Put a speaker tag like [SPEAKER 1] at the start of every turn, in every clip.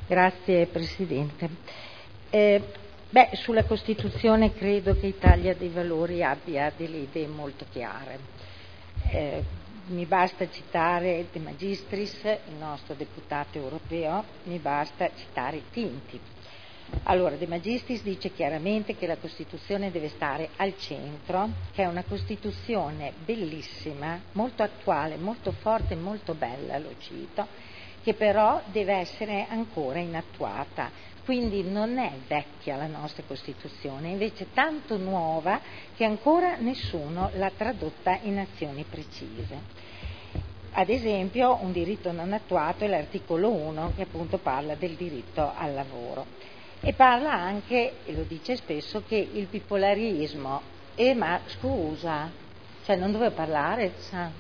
[SPEAKER 1] Grazie Presidente. Sulla Costituzione credo che Italia dei Valori abbia delle idee molto chiare. Mi basta citare De Magistris, il nostro deputato europeo, mi basta citare Tinti. Allora, De Magistris dice chiaramente che la Costituzione deve stare al centro, che è una Costituzione bellissima, molto attuale, molto forte, molto bella, lo cito, che però deve essere ancora inattuata. Quindi non è vecchia la nostra Costituzione, invece tanto nuova che ancora nessuno l'ha tradotta in azioni precise. Ad esempio, un diritto non attuato è l'articolo 1, che appunto parla del diritto al lavoro. E parla anche, e lo dice spesso, che il bipolarismo, ma scusa, cioè non dovevo parlare?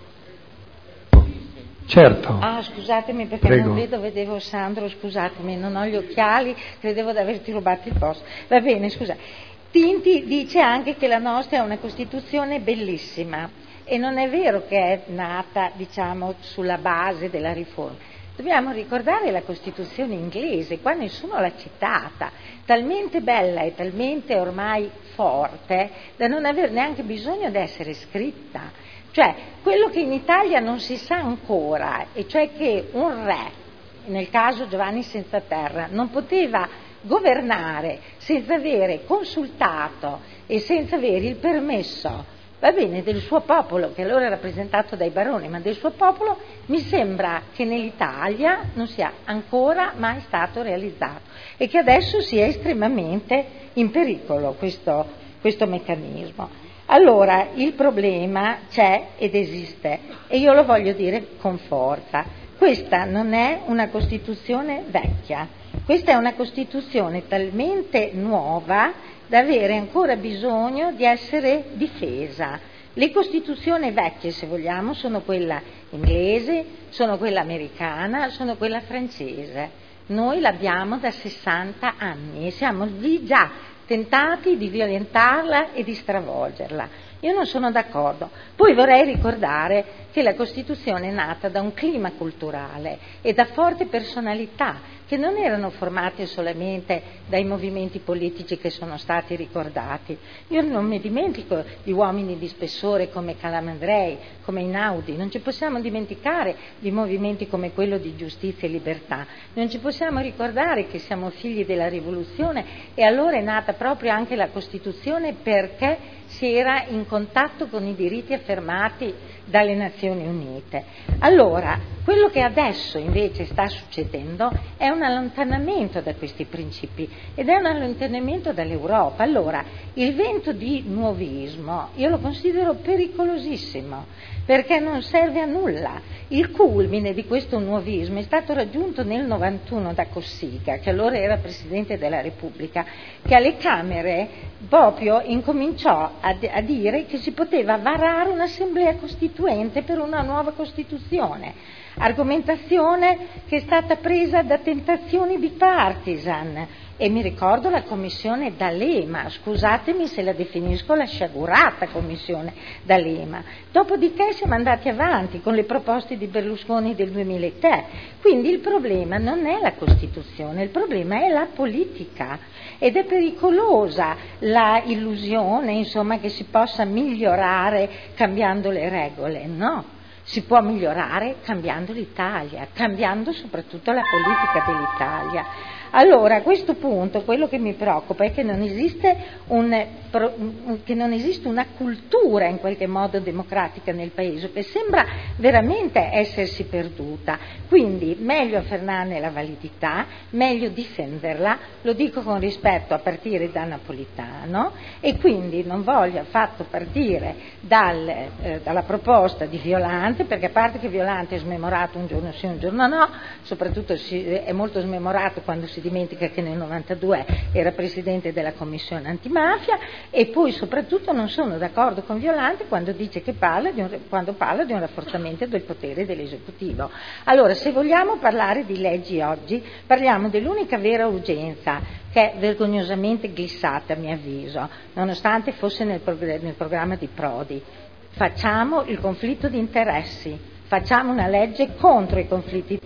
[SPEAKER 2] Certo.
[SPEAKER 1] Scusatemi perché
[SPEAKER 2] Prego.
[SPEAKER 1] non vedevo Sandro, scusatemi, non ho gli occhiali, credevo di averti rubato il posto. Va bene, scusa. Tinti dice anche che la nostra è una Costituzione bellissima e non è vero che è nata, diciamo, sulla base della riforma. Dobbiamo ricordare la Costituzione inglese, qua nessuno l'ha citata, talmente bella e talmente ormai forte da non aver neanche bisogno di essere scritta. Cioè, quello che in Italia non si sa ancora, e cioè che un re, nel caso Giovanni Senza Terra, non poteva governare senza avere consultato e senza avere il permesso, va bene, del suo popolo, che allora è rappresentato dai baroni, ma del suo popolo, mi sembra che nell'Italia non sia ancora mai stato realizzato e che adesso sia estremamente in pericolo questo meccanismo. Allora, il problema c'è ed esiste e io lo voglio dire con forza. Questa non è una Costituzione vecchia, questa è una Costituzione talmente nuova da avere ancora bisogno di essere difesa. Le Costituzioni vecchie, se vogliamo, sono quella inglese, sono quella americana, sono quella francese. Noi l'abbiamo da 60 anni e siamo lì già tentati di violentarla e di stravolgerla. Io non sono d'accordo. Poi vorrei ricordare che la Costituzione è nata da un clima culturale e da forti personalità che non erano formate solamente dai movimenti politici che sono stati ricordati. Io non mi dimentico di uomini di spessore come Calamandrei, come Einaudi, non ci possiamo dimenticare di movimenti come quello di Giustizia e Libertà, non ci possiamo ricordare che siamo figli della rivoluzione e allora è nata proprio anche la Costituzione perché si era in contatto con i diritti affermati dalle Nazioni Unite. Allora, quello che adesso invece sta succedendo è un allontanamento da questi principi ed è un allontanamento dall'Europa. Allora, il vento di nuovismo io lo considero pericolosissimo perché non serve a nulla. Il culmine di questo nuovismo è stato raggiunto nel 91 da Cossiga, che allora era Presidente della Repubblica, che alle Camere proprio incominciò a dire che si poteva varare un'assemblea costituente per una nuova Costituzione, argomentazione che è stata presa da tentazioni bipartisan. E mi ricordo la commissione D'Alema, scusatemi se la definisco la sciagurata commissione D'Alema. Dopodiché siamo andati avanti con le proposte di Berlusconi del 2003. Quindi il problema non è la Costituzione, il problema è la politica ed è pericolosa la illusione, insomma, che si possa migliorare cambiando le regole. No. Si può migliorare cambiando l'Italia, cambiando soprattutto la politica dell'Italia. Allora, a questo punto, quello che mi preoccupa è che non esiste una cultura in qualche modo democratica nel Paese, che sembra veramente essersi perduta. Quindi, meglio affermarne la validità, meglio difenderla, lo dico con rispetto a partire da Napolitano, e quindi non voglio affatto partire dalla proposta di Violante, perché a parte che Violante è smemorato un giorno sì, un giorno no, soprattutto è molto smemorato quando si dimentica che nel 92 era Presidente della Commissione Antimafia, e poi soprattutto non sono d'accordo con Violante quando dice che quando parla di un rafforzamento del potere dell'esecutivo. Allora, se vogliamo parlare di leggi oggi, parliamo dell'unica vera urgenza che è vergognosamente glissata, a mio avviso, nonostante fosse nel programma di Prodi. Facciamo il conflitto di interessi, facciamo una legge contro i conflitti